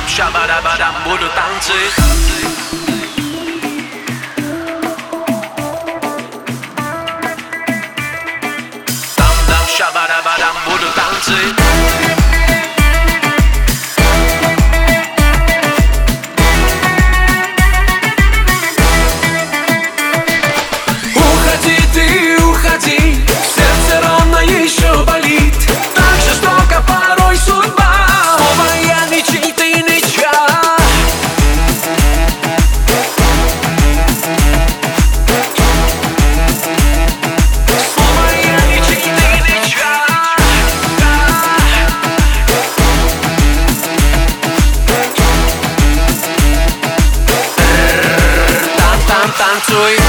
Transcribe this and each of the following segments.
шабарабадам, буду танцы. Там-дам, шабарабадам, буду танцы. Уходи ты, уходи, сердце ровно еще болит. Так жестоко порой судьба, снова я ничей, ты ничья. Снова я ничей, ты ничья. Там танцуй.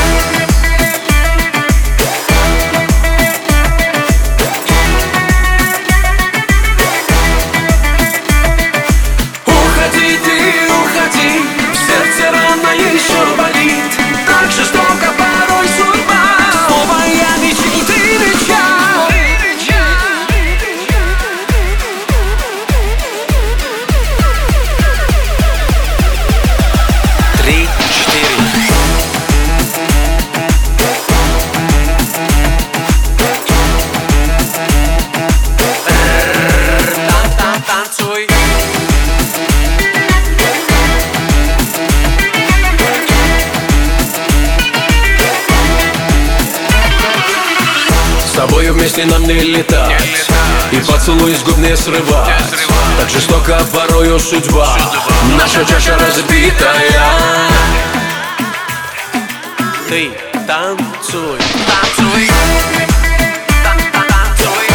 Уходи ты, уходи, сердце рано еще болит. Так жестоко порой судьба, снова я ничей, ты ничья. Три, четыре. Там танцуй. С тобою вместе нам не летать, и поцелуй с губ не срывать. Так жестоко порою судьба, наша чаша разбитая. Ты танцуй. Танцуй. Танцуй.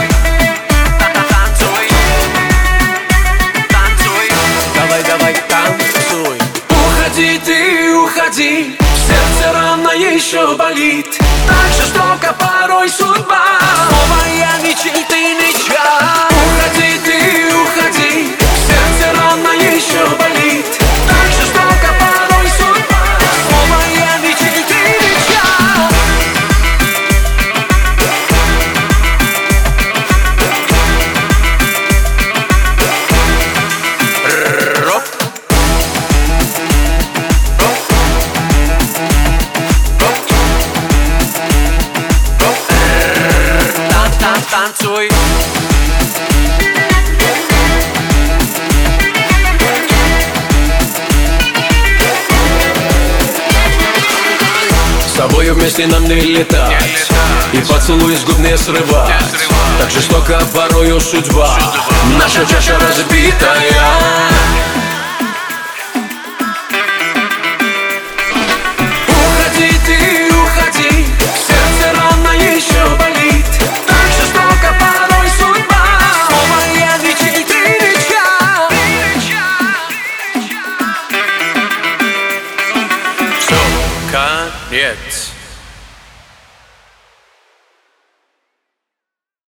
Танцуй. Давай, давай, танцуй. Уходи ты, уходи, сердце рано еще болит. Так жестоко порой судьба, снова я ничей, ты ничья. Уходи ты, уходи, сердце рано еще болит. Так жестоко порой судьба, снова я ничей, ты ничья. Рок. Танцуй. С тобою вместе нам не летать, и поцелуй с губ не срывать. Так жестоко порою судьба, наша чаша разбитая. Уходи ты, уходи, сердце рано еще болит. Так жестоко порой судьба, снова я ничей, ты ничья. Все, конец.